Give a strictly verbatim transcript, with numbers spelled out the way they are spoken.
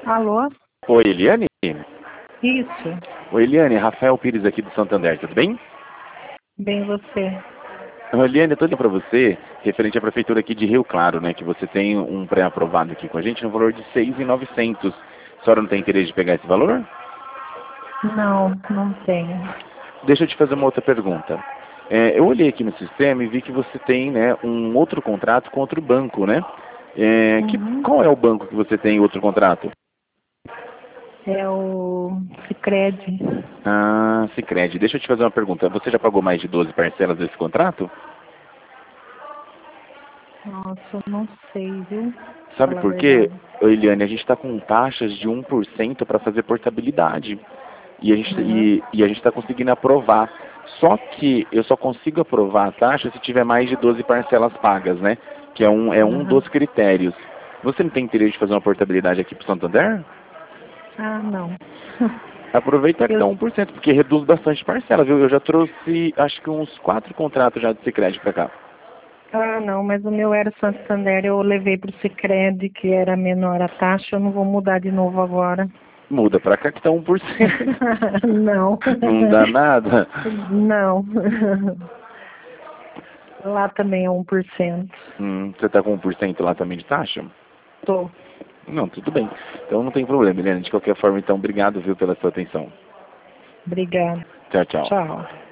Alô? Oi, Eliane? Isso. Oi, Eliane, Rafael Pires aqui do Santander, tudo bem? Bem você. Ô, Eliane, eu tô ligando para você, referente à prefeitura aqui de Rio Claro, né, que você tem um pré-aprovado aqui com a gente no valor de seis mil e novecentos. A senhora não tem interesse de pegar esse valor? Não, não tenho. Deixa eu te fazer uma outra pergunta. É, eu olhei aqui no sistema e vi que você tem, né, um outro contrato com outro banco, né? É, que, Uhum. qual é o banco que você tem outro contrato? É o Sicredi. Ah, Sicredi. Deixa eu te fazer uma pergunta. Você já pagou mais de doze parcelas desse contrato? Nossa, eu não sei, viu? Sabe Falar a por quê, verdade. ô, Eliane? A gente está com taxas de um por cento para fazer portabilidade. E a gente Uhum. e, e a gente está conseguindo aprovar. Só que eu só consigo aprovar a taxa se tiver mais de doze parcelas pagas, né? Que é um, é um Uhum. dos critérios. Você não tem interesse de fazer uma portabilidade aqui para o Santander? Ah, não. Aproveita que Eu... dá um por cento, porque reduz bastante parcela, viu? Eu já trouxe, acho que uns quatro contratos já de Sicredi para cá. Ah, não, mas o meu era Santander, eu levei para o Sicredi, que era menor a taxa, eu não vou mudar de novo agora. Muda para cá que tá um por cento. Não. Não dá nada? Não. Lá também é um por cento. Hum, você tá com um por cento lá também de taxa? Tô. Não, tudo bem. Então não tem problema, Helena. De qualquer forma, então, obrigado, viu, pela sua atenção. Obrigada. Tchau, tchau. Tchau.